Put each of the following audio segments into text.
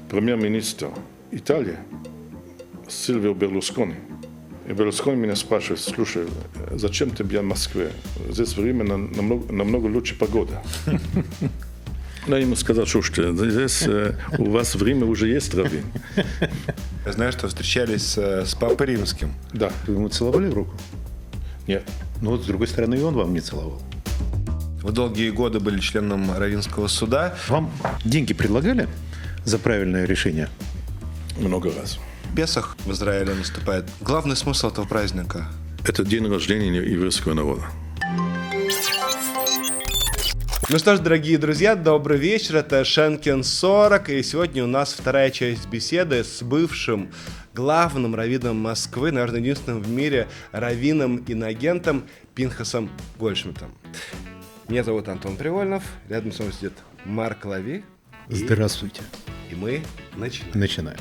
премьер-министр Италии Сильвио Берлускони. И Берлускони меня спрашивает: слушай, зачем тебе в Москве? Здесь время намного лучше погода. Я ему сказал: слушайте, здесь у вас время уже есть, раввин. Я знаю, что встречались с Папой Римским. Да. Вы ему целовали в руку? Нет. Ну вот, с другой стороны, и он вам не целовал. Вы долгие годы были членом Раввинского суда. Вам деньги предлагали за правильное решение? Много раз. Песах в Израиле наступает. Главный смысл этого праздника? Это день рождения еврейского народа. Ну что ж, дорогие друзья, добрый вечер, это Шенкин 40, и сегодня у нас вторая часть беседы с бывшим главным раввином Москвы, наверное, единственным в мире раввином-инагентом Пинхасом Гольдшмидтом. Меня зовут Антон Привольнов, рядом со мной сидит Марк Лави. Здравствуйте. И мы начинаем. Начинаем.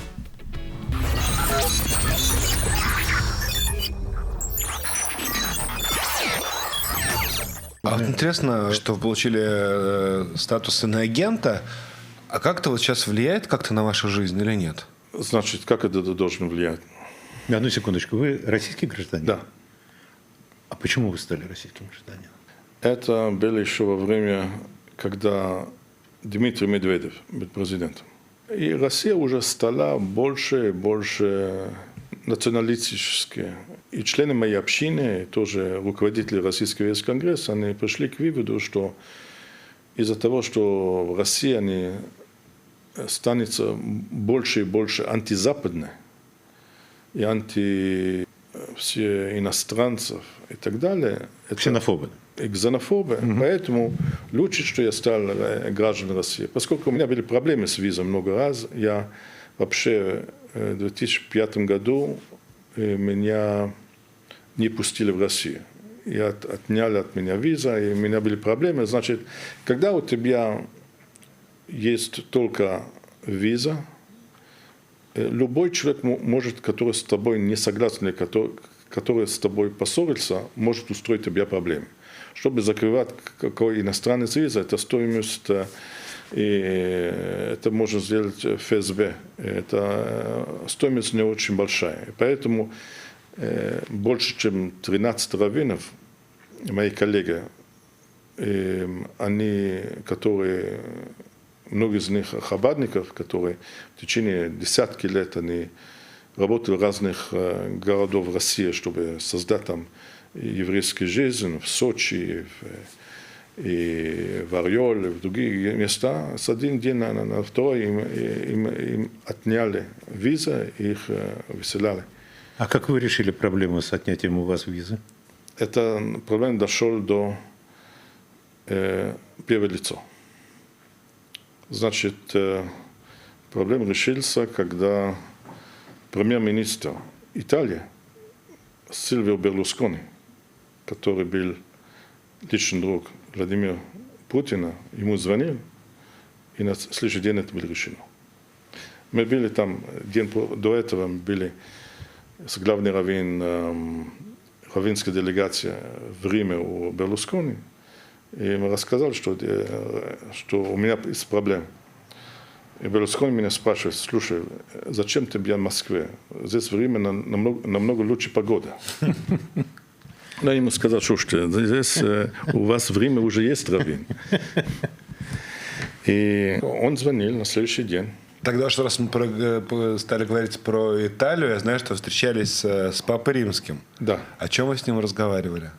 А вот интересно, что вы получили статус иноагента, а как это вот сейчас влияет как-то на вашу жизнь или нет? Значит, как это должно влиять? Одну секундочку. Вы российский гражданин? Да. А почему вы стали российским гражданином? Это было еще во время, когда Дмитрий Медведев был президентом. И Россия уже стала больше и больше националистической. И члены моей общины, тоже руководители Российского еврейского конгресса, они пришли к выводу, что из-за того, что Россия не станет больше и больше антизападной, и анти все иностранцев и так далее. Ксенофобы. И ксенофобы. Поэтому лучше, что я стал гражданином России. Поскольку у меня были проблемы с визой много раз, я вообще в 2005 году меня не пустили в Россию. И отняли от меня визу, и у меня были проблемы. Значит, когда у тебя есть только виза, любой человек может, который с тобой не согласен, или который с тобой поссорился, может устроить тебе проблемы. Чтобы закрывать какой иностранный виза, это стоимость, и это можно сделать ФСБ. Это стоимость не очень большая. Поэтому больше, чем 13 раввинов, мои коллеги, они, которые, многие из них хабадников, которые в течение десятки лет они работали в разных городах России, чтобы создать там еврейскую жизнь, в Сочи, и в Орёле, в другие места. С один день на второй им отняли визы, их выселяли. А как вы решили проблему с отнятием у вас визы? Эта проблема дошла до первого лица. Значит, проблема решилась, когда премьер-министр Италии Сильвио Берлускони, который был личный друг Владимира Путина, ему звонил, и на следующий день это было решено. Мы были там, день до этого мы были с главным раввином раввинской делегации в Риме у Берлускони, и мы рассказали, что у меня есть проблема. И Берлускони меня спрашивает: слушай, зачем тебе в Москве? Здесь в Риме намного лучше погода. Я ему сказал: слушайте, здесь у вас в Риме уже есть раввин. И он звонил на следующий день. Тогда, что раз мы стали говорить про Италию, я знаю, что встречались с Папой Римским. Да. О чем вы с ним разговаривали?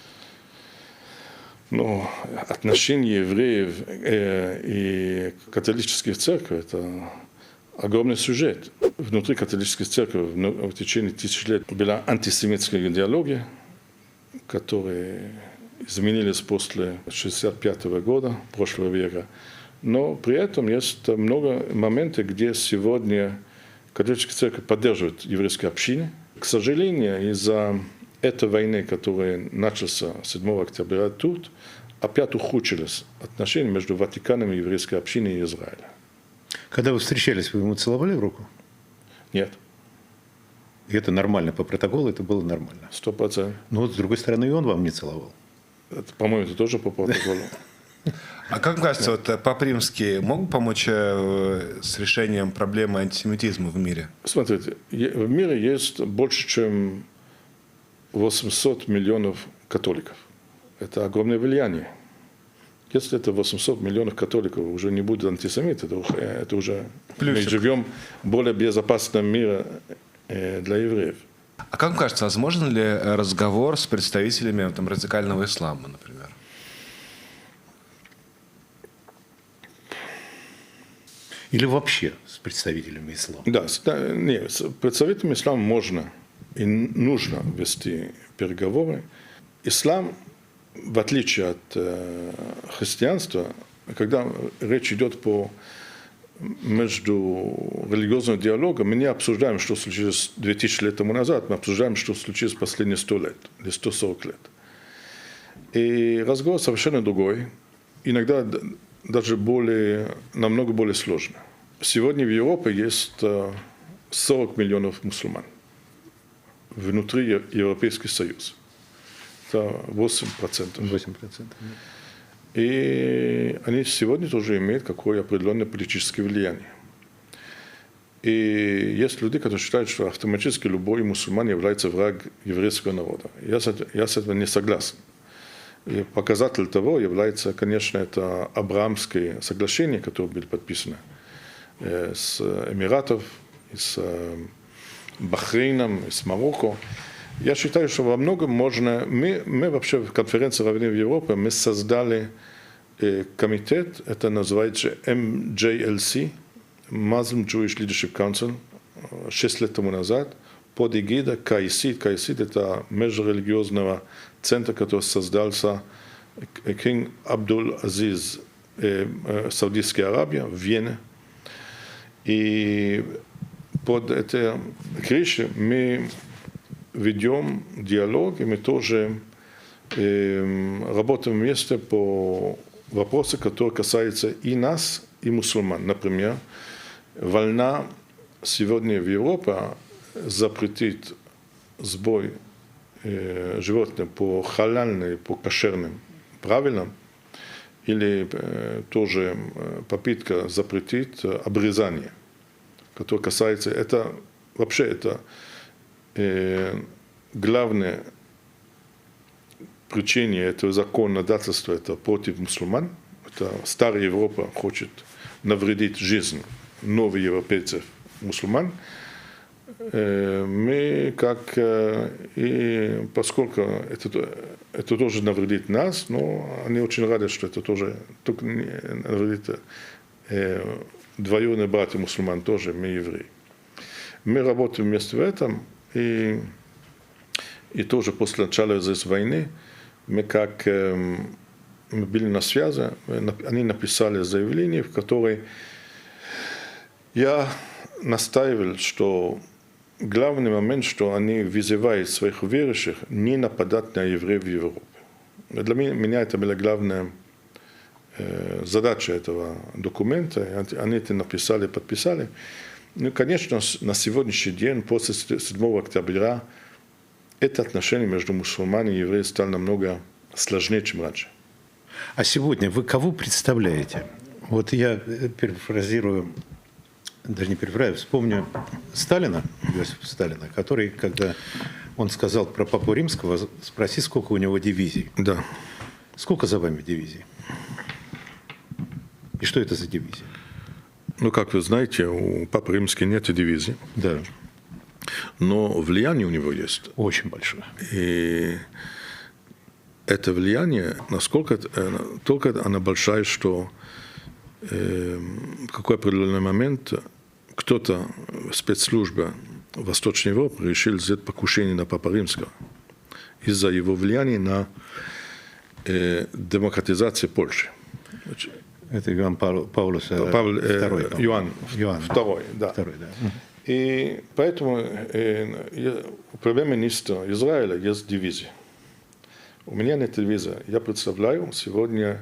Ну, отношения евреев и католических церквей – это огромный сюжет. Внутри католической церкви в течение тысяч лет была антисемитская идеология, которые изменились после 1965 года, прошлого века. Но при этом есть много моментов, где сегодня католическая церковь поддерживает еврейскую общину. К сожалению, из-за этой войны, которая началась 7 октября тут, опять ухудшились отношения между Ватиканом и еврейской общиной и Израилем. Когда вы встречались, вы ему целовали в руку? Нет. И это нормально, по протоколу это было нормально? 100%. Но вот с другой стороны, и он вам не целовал. Это, по-моему, это тоже по протоколу. А как кажется, вот Папа Римский мог помочь с решением проблемы антисемитизма в мире? Смотрите, в мире есть больше, чем 800 миллионов католиков. Это огромное влияние. Если это 800 миллионов католиков уже не будет антисемитов, это уже мы живем в более безопасном мире для евреев. А как вам кажется, возможен ли разговор с представителями там, радикального ислама, например? Или вообще с представителями ислама? Да, нет, с представителями ислама можно и нужно вести переговоры. Ислам, в отличие от христианства, когда речь идет по междурелигиозного диалога, мы не обсуждаем, что случилось 2000 лет тому назад, мы обсуждаем, что случилось последние 100 лет или 140 лет. И разговор совершенно другой, иногда даже намного более сложный. Сегодня в Европе есть 40 миллионов мусульман внутри Европейского Союза. Это 8%. 8%. И они сегодня тоже имеют какое-то определенное политическое влияние. И есть люди, которые считают, что автоматически любой мусульман является враг еврейского народа. Я с этим не согласен. И показатель того является, конечно, это Абраамское соглашение, которое было подписано с Эмиратов, с Бахрейном, с Марокко. Я считаю, что во многом можно... Мы вообще в конференции раввинов Европы мы создали комитет, это называется MJLC, Muslim Jewish Leadership Council, 6 лет тому назад, под эгидой КАИСИД. КАИСИД – это межрелигиозного центра, который создался Кинг Абдул-Азиз Саудовской Аравии в Вене. И под этой крышей мы ведем диалог, и мы тоже работаем вместе по вопросам, которые касаются и нас, и мусульман. Например, волна сегодня в Европе запретит сбой животных по халяльным, по кошерным правилам, или тоже попытка запретить обрезание, которое касается, это вообще это главная причина этого законодательства, это против мусульман. Это старая Европа хочет навредить жизнь новых европейцев, мусульман. Мы и поскольку это тоже навредит нас, но они очень рады, что это тоже только навредит двоюродные братья мусульман тоже, мы евреи. Мы работаем вместе в этом, и тоже после начала здесь войны мы мы были на связи, они написали заявление, в которой я настаивал, что главный момент, что они вызывают своих верующих не нападать на евреев в Европе. Для меня это была главная задача этого документа. Они это написали, подписали. Ну, конечно, на сегодняшний день, после 7 октября, это отношение между мусульманами и евреями стало намного сложнее, чем раньше. А сегодня вы кого представляете? Вот я перефразирую, даже не перефразирую, вспомню Сталина, Иосифа Сталина, который, когда он сказал про Папу Римского, спроси, сколько у него дивизий. Да. Сколько за вами дивизий? И что это за дивизии? Ну, как вы знаете, у Папы Римского нет дивизии. Да. Но влияние у него есть. Очень большое. И это влияние, насколько только оно большое, что в какой определенный момент кто-то в спецслужбе Восточной Европы решил сделать покушение на Папу Римского из-за его влияния на демократизацию Польши. Это Иоанн Павлович II. Иоанн II, да. И поэтому у премьер-министра Израиля есть дивизия. У меня нет дивизии. Я представляю сегодня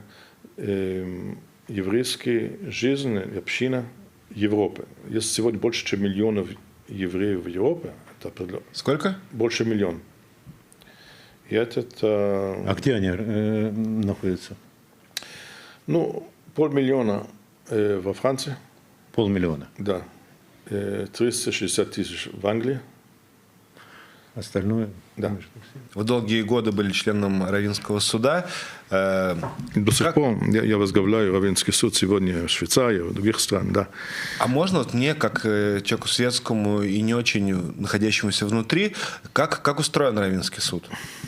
еврейскую жизнь, община Европы. Есть сегодня больше, чем миллионов евреев в Европе. Сколько? Больше миллиона. И А где они находятся? Ну, 500 000 во Франции, 500 000. да, 360 000 в Англии. Остальное? Да. Вы долгие годы были членом Раввинского суда. До сих пор я возглавляю Раввинский суд сегодня в Швейцарии, в других странах, да. А можно вот мне, как человеку светскому и не очень находящемуся внутри, как устроен Раввинский суд?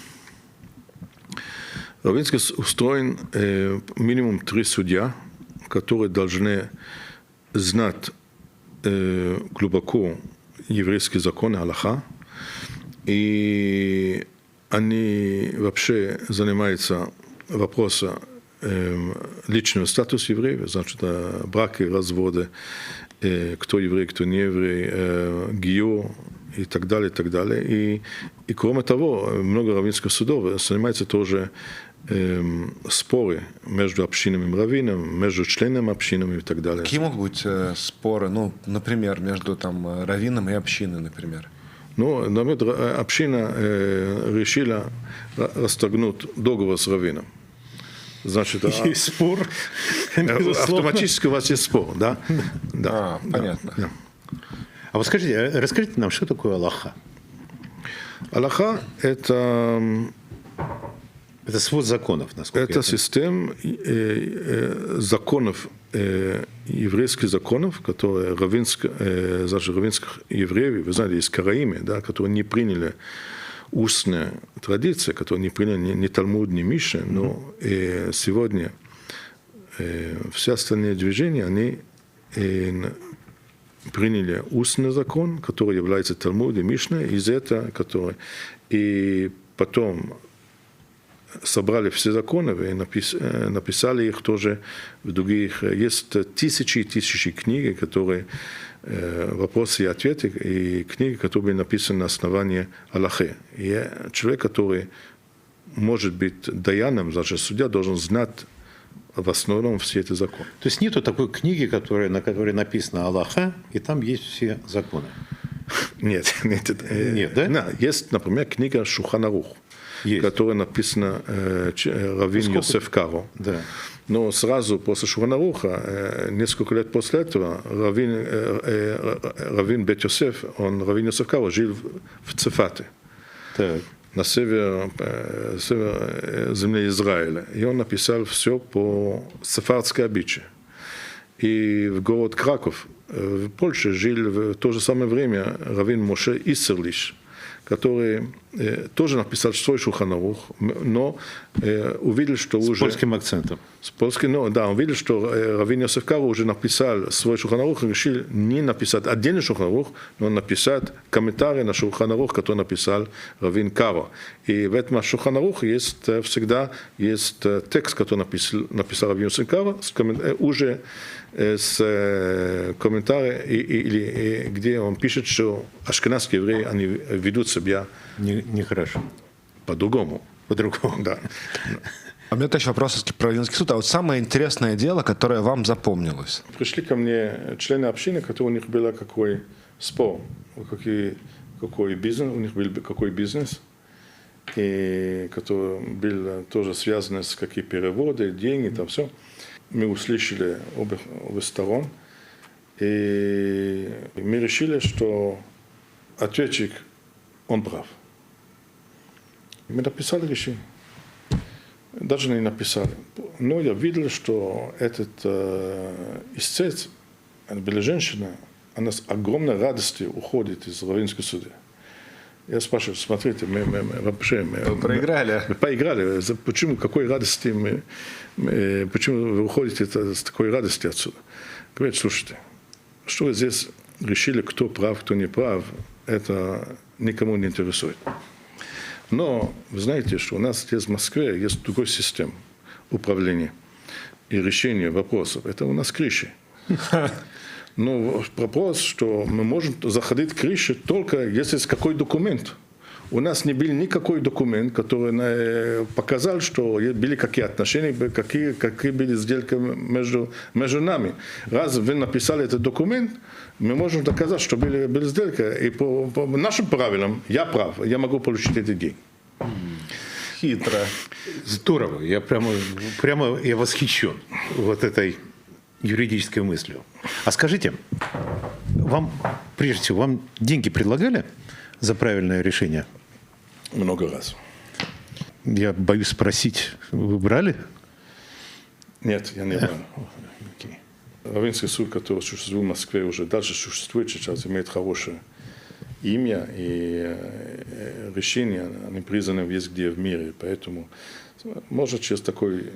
Раввинский суд устроен минимум 3 судья, которые должны знать глубоко еврейские законы, алаха, и они вообще занимаются вопросом личного статуса евреев, значит, браки, разводы, кто еврей, кто не еврей, гиюр и так далее, и так далее. И кроме того, много раввинских судов занимаются тоже споры между общинами и раввином, между членами общинами и так далее. Какие могут быть споры, ну, например, между там раввином и общиной, например? Ну, например, община решила расторгнуть договор с раввином. Значит, Есть спор. автоматически у вас есть спор, да? Да, понятно. Да. А вот скажите, расскажите нам, что такое алаха? Алаха – это свод законов, насколько это система законов, еврейских законов, которые раввинских евреев, вы знаете, есть караимы, да, которые не приняли устные традиции, которые не приняли ни Талмуд, ни Мишна, но сегодня все остальные движения, они приняли устный закон, который является Талмудом, Мишной, из этого, который и потом собрали все законы и написали их тоже в других. Есть тысячи и тысячи книг, которые вопросы и ответы, и книги, которые были написаны на основании Аллахи. И человек, который может быть даяном, значит, судья должен знать в основном все эти законы. То есть нету такой книги, на которой написано Аллаха, и там есть все законы? Нет. Нет, да? Да, есть, например, книга Шулхан Арух, которая написана раввин Йосеф Каро. Да. Но сразу после Шулхан Аруха, несколько лет после этого, раввин Бет Йосеф, раввин Йосеф Каро, жил в Цефате, на север земли Израиля. И он написал все по сефардской обычаю. И в город Краков, в Польше, жил в то же самое время раввин Моше Иссерлиш, который тоже написал свой Шулхан Арух, но увидел, что уже... С польским акцентом. С польским, ну, да, он видел, что раввин Йосеф Каро уже написал свой Шулхан Арух, и решил не написать отдельный Шулхан Арух, но написать комментарий на Шулхан Арух, который написал раввин Каро. И в этом Шулхан Арух всегда есть текст, который написал раввин Йосеф Каро, уже с комментарием, где он пишет, что ашкеназские евреи, они ведут себя нехорошо. По-другому. По-другому. Да. А у меня еще вопрос про Раввинский суд. А вот самое интересное дело, которое вам запомнилось? Пришли ко мне члены общины, которые у них был какой спор, какой бизнес, у них был какой бизнес, и который был тоже связан с какими переводы, деньги, там все. Мы услышали обе сторон, и мы решили, что ответчик, он прав. Мы написали решение. Даже не написали. Но я видел, что этот истец, она была женщина, она с огромной радостью уходит из Раввинского суда. Я спрашиваю, смотрите, мы проиграли. Мы поиграли. Почему, какой радости почему вы уходите с такой радостью отсюда? Говорит, слушайте, что вы здесь решили, кто прав, кто не прав, это никому не интересует. Но вы знаете, что у нас здесь в Москве есть другой система управления и решения вопросов. Это у нас крыши. Но вопрос, что мы можем заходить в крыши только если есть какой документ. У нас не был никакой документ, который показал, что были какие отношения, какие были сделки между нами. Раз вы написали этот документ, мы можем доказать, что были сделки. И по нашим правилам я прав, я могу получить эти деньги. Хитро. Здорово. Я прямо я восхищен вот этой юридической мыслью. А скажите, вам, прежде всего, вам деньги предлагали за правильное решение? Много раз. Я боюсь спросить, вы брали? Нет, я не брал. Равенский суд, который существует в Москве, уже дальше существует сейчас, имеет хорошее имя и решения, они признаны везде в мире. Поэтому, может, через такой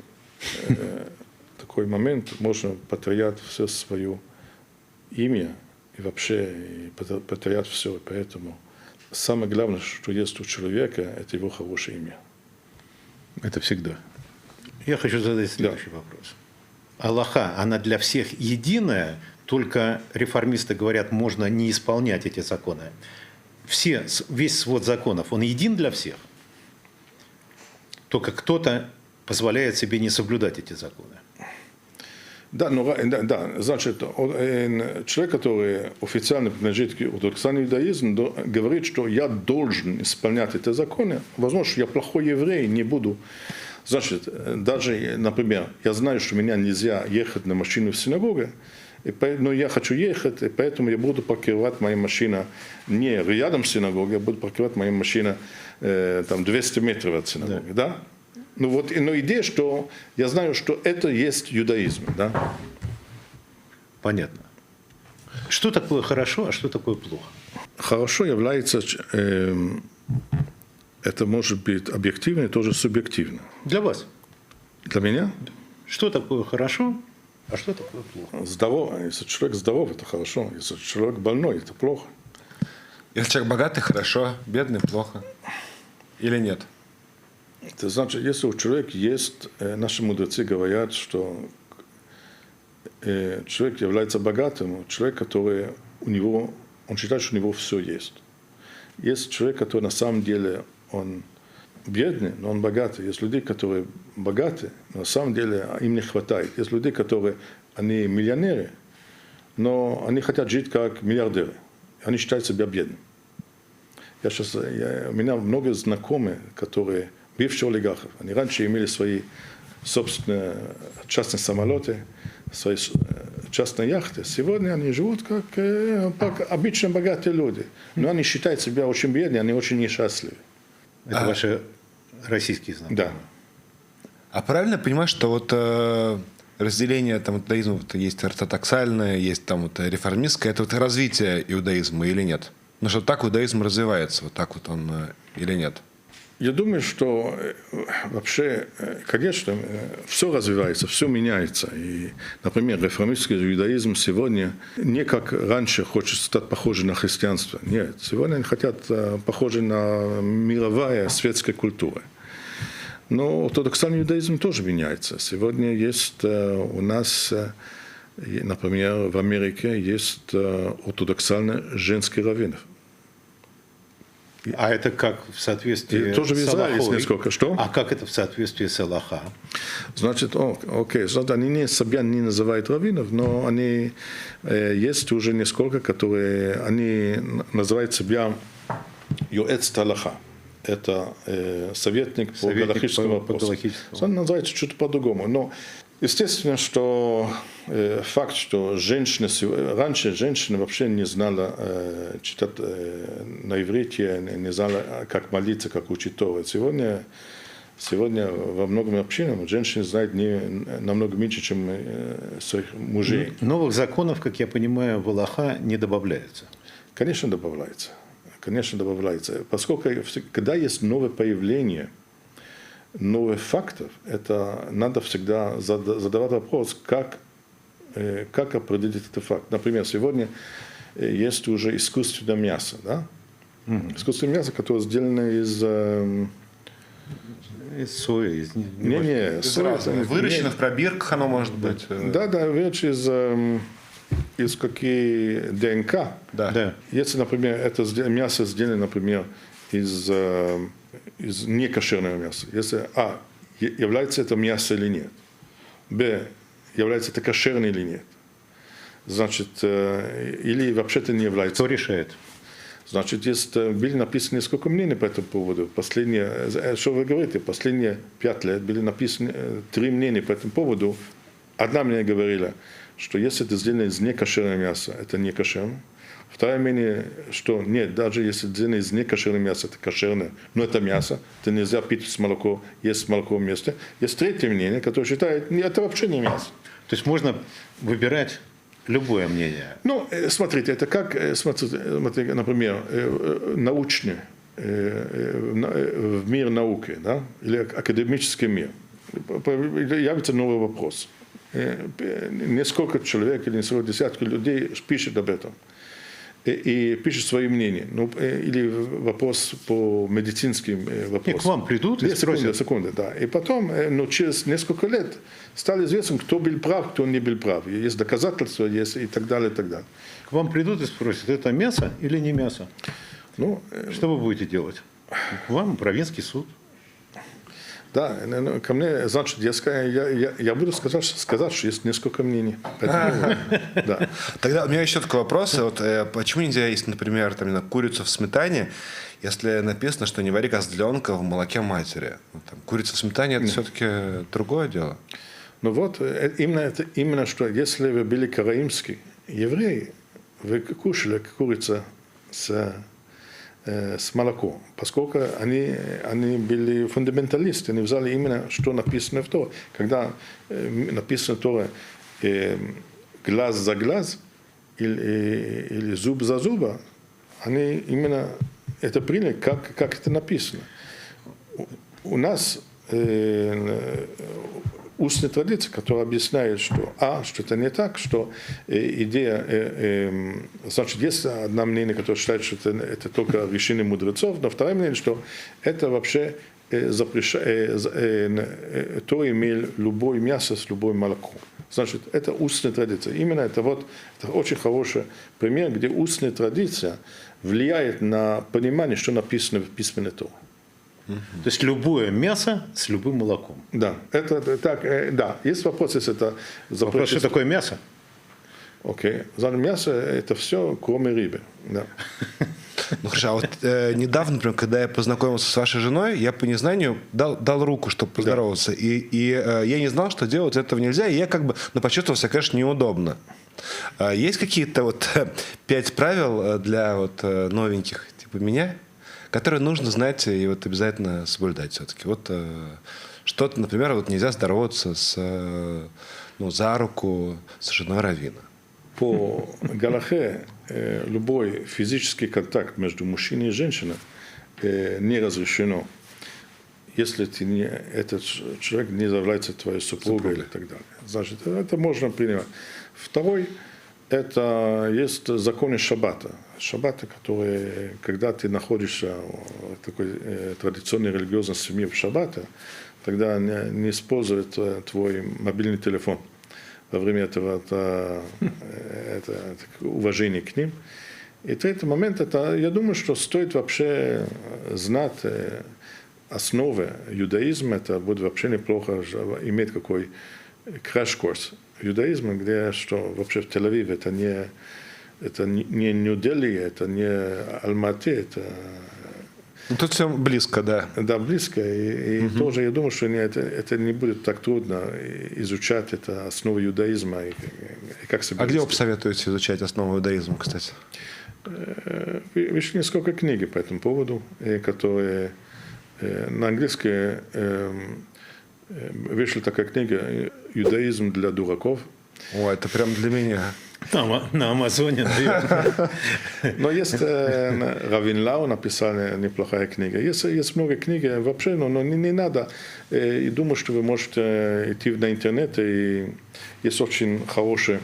момент можно потерять все свое имя и вообще потерять все. Поэтому самое главное, что есть у человека, это его хорошее имя. Это всегда. Я хочу задать следующий вопрос. Аллаха, она для всех единая, только реформисты говорят, можно не исполнять эти законы. Весь свод законов, он един для всех? Только кто-то позволяет себе не соблюдать эти законы. Да, значит, человек, который официально принадлежит к ортодоксальному иудаизму, говорит, что я должен исполнять эти законы. Возможно, что я плохой еврей, не буду. Значит, даже, например, я знаю, что меня нельзя ехать на машину в синагогу, но я хочу ехать, и поэтому я буду парковать мою машину не рядом с синагогой, я буду парковать мою машину там 200 метров от синагоги. Да? Ну вот, но идея, что я знаю, что это есть иудаизм. Да? Понятно. Что такое хорошо, а что такое плохо? Хорошо является, это может быть объективно и тоже субъективно. Для вас? Для меня? Что такое хорошо, а что такое плохо? Здорово. Если человек здоров, это хорошо. Если человек больной, это плохо. Если человек богатый, хорошо, бедный, плохо. Или нет? Это значит, если у человека есть, наши мудрецы говорят, что человек является богатым, человек, который он считает, что у него все есть. Есть человек, который на самом деле он бедный, но он богатый. Есть люди, которые богаты, но на самом деле им не хватает. Есть люди, которые они миллионеры, но они хотят жить как миллиардеры. Они считают себя бедными. У меня много знакомых, которые бывшие олигархи. Они раньше имели свои собственные частные самолеты, свои частные яхты. Сегодня они живут как обычно богатые люди. Но они считают себя очень бедными, они очень несчастливы. Это ваши российские знакомые? Да. А правильно понимаешь, что вот разделение там иудаизма, вот есть ортодоксальное, есть там вот реформистское, это вот развитие иудаизма или нет? Ну что так иудаизм развивается, вот так вот он или нет? Я думаю, что вообще, конечно, все развивается, все меняется. И, например, реформистский иудаизм сегодня не как раньше хочет стать похожим на христианство. Нет, сегодня они хотят похожи на мировая светская культура. Но ортодоксальный иудаизм тоже меняется. Сегодня есть у нас, например, в Америке есть ортодоксальный женский раввин. А это как в соответствии тоже в Израиле есть несколько. Что? А как это в соответствии с Аллаха? Значит, окей. Значит, они себя не называют раввинов, но они есть уже несколько, которые они называют себя Йоэц Аллаха. Это советник по галахическому вопросу. Он называется что-то по-другому. Но естественно, что факт, что раньше женщины вообще не знала читать на иврите, не знала, как молиться, как учить Тору. Сегодня во многом общинах женщины знают намного меньше, чем своих мужей. Новых законов, как я понимаю, в Аллаха не добавляется. Конечно, добавляется. Конечно, добавляется. Поскольку, когда есть новое появление новых фактов, это надо всегда задавать вопрос, как определить этот факт. Например, сегодня есть уже искусственное мясо, да? Искусственное мясо, которое сделано из сои. Выращено в пробирках оно может быть. Да, выращено из какие ДНК. Да. Если, например, это мясо сделано, например, из некошерного мяса. Если является это мясо или нет. Б, является это кошерное или нет. Значит, или вообще-то не является. Кто решает? Значит, были написаны несколько мнений по этому поводу. Что вы говорите, последние 5 лет были написаны 3 мнения по этому поводу. Одна мне говорила, что если это сделано из некошерного мяса, это не кошерно. Второе мнение, что нет, даже если сделано из некошерного мяса, это кошерное, но это мясо, это нельзя пить с молоком, есть молоко вместе. Есть третье мнение, которое считает, это вообще не мясо. То есть можно выбирать любое мнение. Ну, смотрите, это как, смотрите, например, научный, в мир науки, да, или академический мир. Явится новый вопрос. Несколько человек или несколько десятков людей пишет об этом. И пишет свои мнения. Ну, или вопрос по медицинским вопросам. И к вам придут и спросят. Секунды, да. И потом, через несколько лет стало известно, кто был прав, кто не был прав. Есть доказательства, есть и так далее, и так далее. К вам придут и спросят, это мясо или не мясо? Ну, что вы будете делать? К вам в Раввинский суд. Да, ко мне, значит, я буду сказать, что есть несколько мнений. Поэтому, да. Тогда у меня еще такой вопрос. Вот, почему нельзя есть, например, курицу в сметане, если написано, что не вари козленка в молоке матери? Там, курица в сметане – это все-таки другое дело. Ну вот, именно что, если вы были караимский еврей, вы кушали курицу с молоком, поскольку они были фундаменталисты, они взяли именно, что написано в Торе. Когда написано в Торе глаз за глаз или зуб за зуба, они именно это приняли, как это написано. У нас устная традиция, которая объясняет, что это не так, что идея, значит, есть одно мнение, которое считает, что это только решение мудрецов, но второе мнение, что это вообще запрещает, то имеет любое мясо с любым молоком. Значит, это устная традиция. Именно это очень хороший пример, где устная традиция влияет на понимание, что написано в письменной Торе. То есть любое мясо с любым молоком. Да, это так, да. Есть вопрос, если это вопрос, что такое мясо? Окей. Мясо это все, кроме рыбы. Да. Ну хорошо, а вот недавно, например, когда я познакомился с вашей женой, я по незнанию дал руку, чтобы поздороваться. Да. И я не знал, что делать этого нельзя, и я почувствовал себя, конечно, неудобно. Есть какие-то 5 правил для новеньких, типа меня, которые нужно знать и обязательно соблюдать все-таки. Что-то, например, нельзя здороваться за руку с женой раввина. По галахе любой физический контакт между мужчиной и женщиной не разрешено, если этот человек не является твоей супругой или так далее. Значит, это можно принимать. Второй, это есть законы шаббата. Шаббата, которые, когда ты находишься в такой традиционной религиозной семье в шаббата, тогда не используют твой мобильный телефон. Во время этого это уважение к ним. И третий момент, я думаю, что стоит вообще знать основы иудаизма. Это будет вообще неплохо иметь какой краш-курс иудаизма, где что вообще в Тель-Авиве это не Нью-Дели, это не Алма-Ате, это... Тут все близко, да. Да, близко. И тоже я думаю, что это не будет так трудно изучать это основы иудаизма. И как себя где вы посоветуете изучать основу иудаизма, кстати? Вышли несколько книг по этому поводу, которые на английском вышла такая книга «Иудаизм для дураков». О, это прям для меня. На Амазоне, наверное. Но есть Равин Лау написал неплохая книга. Есть много книг вообще, но не надо. И думаю, что вы можете идти на интернет, и есть очень хороший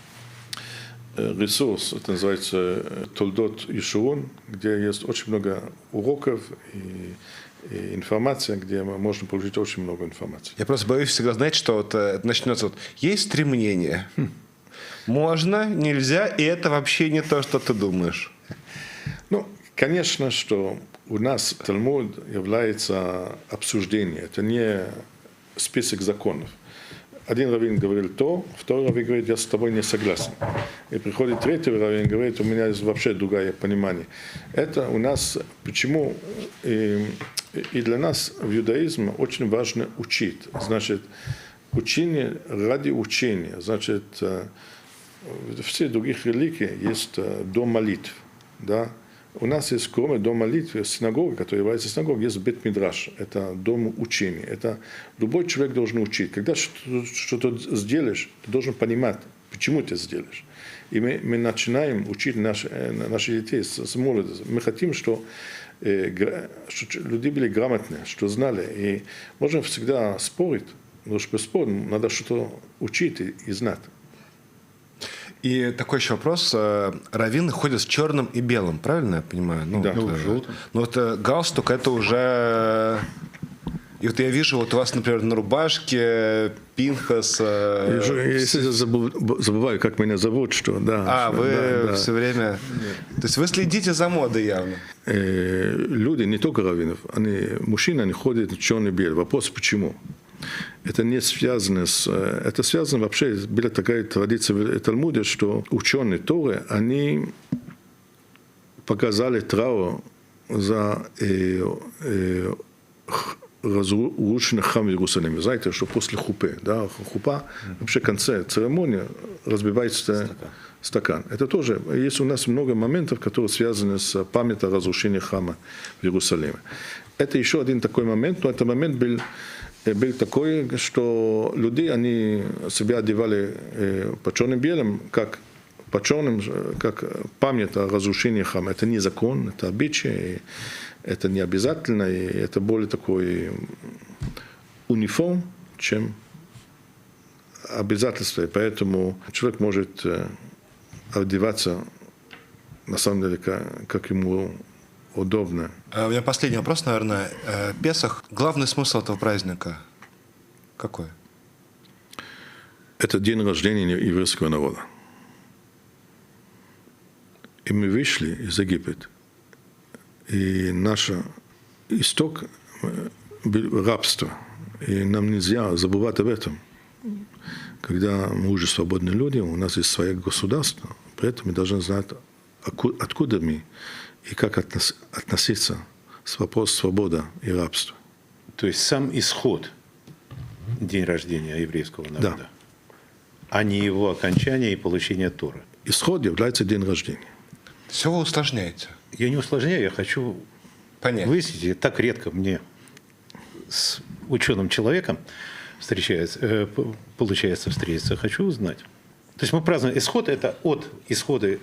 ресурс, это называется Толдот Ишурун, где есть очень много уроков и информация, где можно получить очень много информации. Я просто боюсь всегда, знаете, что начнется есть 3 мнения. Можно, нельзя, и это вообще не то, что ты думаешь. Ну, конечно, что у нас Талмуд является обсуждением. Это не список законов. один раввин говорил то, второй раввин говорит, я с тобой не согласен. И приходит третий раввин, говорит, у меня есть вообще другое понимание. Это у нас, почему и для нас в иудаизме очень важно учить. Значит, учение ради учения. Значит, в всех других религиях есть дом молитв. Да? У нас есть, кроме дома молитвы, синагога, которая является синагогой, есть бет-мидраш. Это дом учения. Это любой человек должен учить. Когда что-то сделаешь, ты должен понимать, почему ты сделаешь. И мы начинаем учить наших детей с молодости. Мы хотим, что люди были грамотные, что знали. И можем всегда спорить, но чтобы спорить, надо что-то учить и знать. И такой еще вопрос. Раввины ходят с черным и белым, правильно я понимаю? Ну, Да, желтым. Ну, вот галстук, это уже... И вот я вижу, вот у вас, например, на рубашке Пинхас... Я забываю, как меня зовут, что... Да, вы все время... То есть вы следите за модой явно. Люди, не только раввинов, мужчины, они ходят в черный и белый. Вопрос, почему? Это не связано с... Это связано вообще, была такая традиция в Талмуде, что ученые Торы, они показали траур за разрушенный храм в Иерусалиме. Знаете, что после хупы, да, хупа, вообще в конце церемонии разбивается стакан. Это тоже, есть у нас много моментов, которые связаны с памятью о разрушении храма в Иерусалиме. Это еще один такой момент, но этот момент был такой, что люди, они себя одевали по черным-белым, как по черным, как память о разрушении храма. Это не закон, это обычай, это не обязательно, и это более такой униформ, чем обязательство. И поэтому человек может одеваться, на самом деле, как ему удобно. У меня последний вопрос, наверное. Песах. Главный смысл этого праздника какой? Это день рождения еврейского народа. И мы вышли из Египта. И наш исток был рабство. И нам нельзя забывать об этом. Когда мы уже свободные люди, у нас есть свое государство, поэтому мы должны знать, откуда мы и как относиться с вопросом свободы и рабства. То есть сам исход день рождения еврейского народа, Да. а не его окончание и получение Торы. Исход является день рождения. Все вы усложняете. Я не усложняю, я хочу Понять. выяснить, и так редко мне с ученым человеком получается встретиться, хочу узнать. То есть мы празднуем исход, это от исхода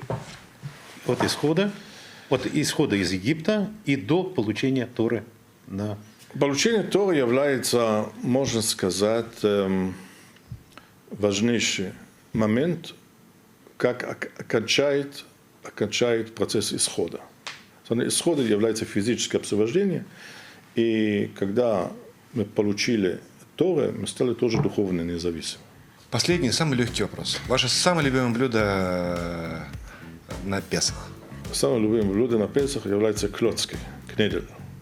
из Египта и до получения Торы на... Получение Торы является, можно сказать, важнейший момент, как окончает процесс исхода. Исходом является физическое освобождение, и когда мы получили Торы, мы стали тоже духовно независимы. Последний, самый легкий вопрос. Ваше самое любимое блюдо на Песах? Самое любимое блюдо на Песах является клоцкий, кнедель.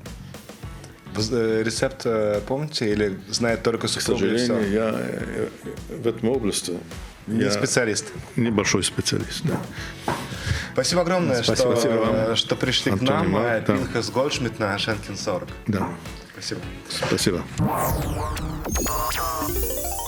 Рецепт помните или знает только К супруга и сожалению, все? я в этом области Не специалист. небольшой специалист. Да. Спасибо огромное, Спасибо вам. что пришли Антон, к нам. да. Пинхас Гольдшмидт на Шенкин 40. Да. Спасибо. Спасибо.